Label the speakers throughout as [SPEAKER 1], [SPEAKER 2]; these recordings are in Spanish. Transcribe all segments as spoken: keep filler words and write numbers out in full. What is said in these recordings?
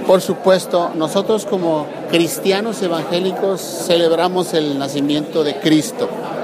[SPEAKER 1] Por supuesto, nosotros como cristianos evangélicos celebramos el nacimiento de Cristo.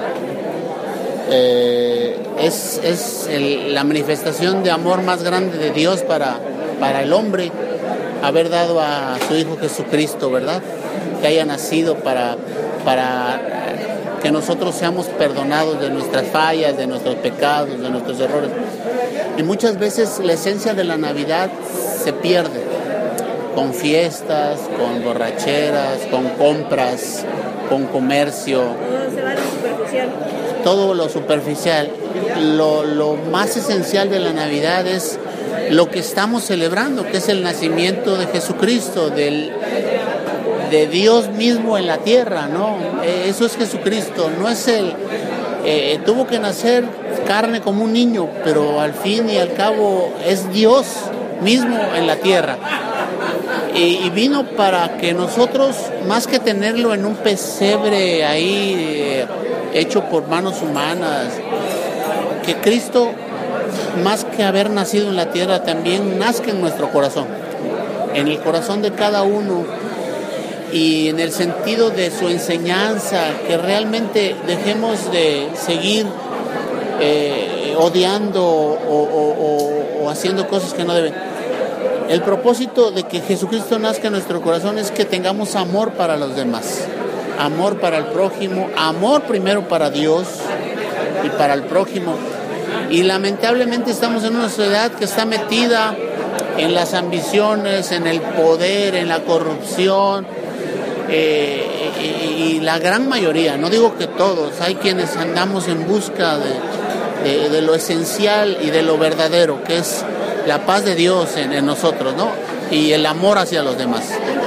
[SPEAKER 1] Eh, es es el, la manifestación de amor más grande de Dios para, para el hombre, haber dado a su Hijo Jesucristo, ¿verdad? Que haya nacido para, para que nosotros seamos perdonados de nuestras fallas, de nuestros pecados, de nuestros errores. Y muchas veces la esencia de la Navidad se pierde con fiestas, con borracheras, con compras, con comercio.
[SPEAKER 2] Todo se va a lo superficial.
[SPEAKER 1] Todo lo superficial. Lo, lo más esencial de la Navidad es lo que estamos celebrando, que es el nacimiento de Jesucristo, del, de Dios mismo en la tierra, ¿no? Eso es Jesucristo, no es el... Eh, tuvo que nacer carne como un niño, pero al fin y al cabo es Dios mismo en la tierra. Y, y vino para que nosotros, más que tenerlo en un pesebre ahí eh, hecho por manos humanas, que Cristo, más que haber nacido en la tierra, también nazca en nuestro corazón, en el corazón de cada uno, y en el sentido de su enseñanza, que realmente dejemos de seguir eh, odiando o, o, o, o haciendo cosas que no deben. El propósito de que Jesucristo nazca en nuestro corazón es que tengamos amor para los demás, amor para el prójimo, amor primero para Dios y para el prójimo. Y lamentablemente estamos en una sociedad que está metida en las ambiciones, en el poder, en la corrupción, eh, y, y la gran mayoría, no digo que todos, hay quienes andamos en busca de, de, de lo esencial y de lo verdadero, que es la paz de Dios en, en nosotros, ¿no? Y el amor hacia los demás.